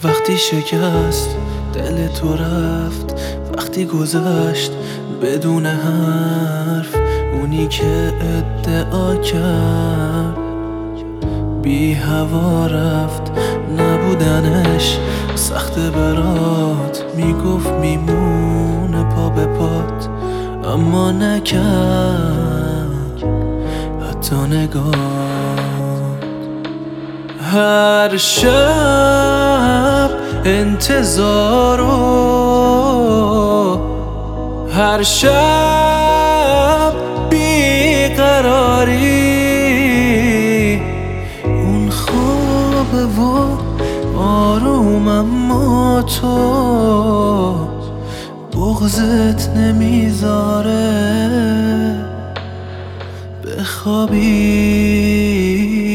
وقتی شکست دل تو رفت، وقتی گذشت بدون حرف، اونی که ادعا کرد بی هوا رفت. نبودنش سخت برات، میگفت میمونه پا به پات، اما نکرد حتی نگاه. هر شب انتظارو، هر شب بیقراری، اون خوابه و آروم، اما تو بغضت نمیذاره بخوابی.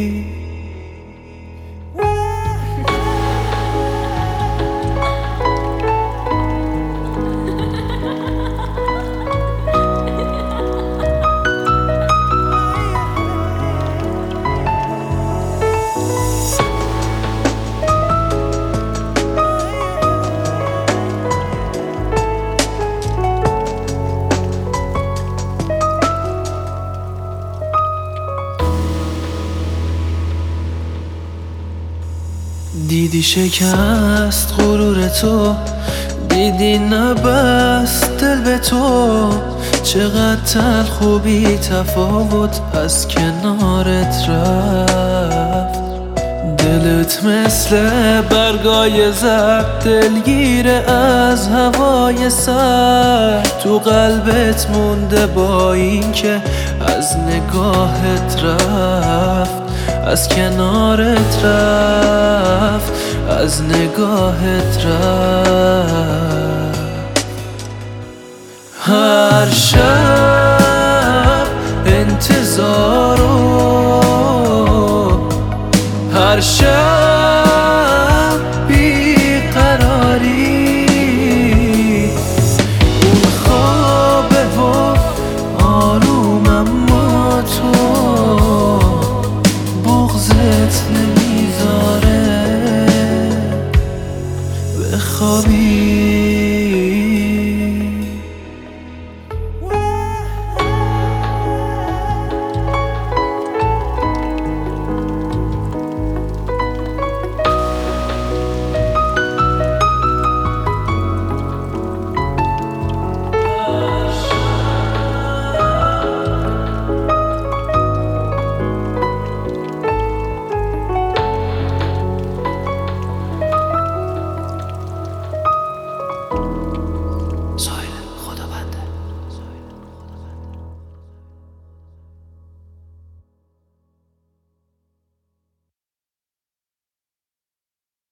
دیدی شکست غرور تو، دیدی نبست دل به تو، چقدر تلخ و بی تفاوت از کنارت رفت. دلت مثل برگای زرد دلگیره از هوای سرد، تو قلبت مونده با این که از نگاهت رفت، از کنارت رفت، از نگاهت رفت. هر شب انتظارو، هر شب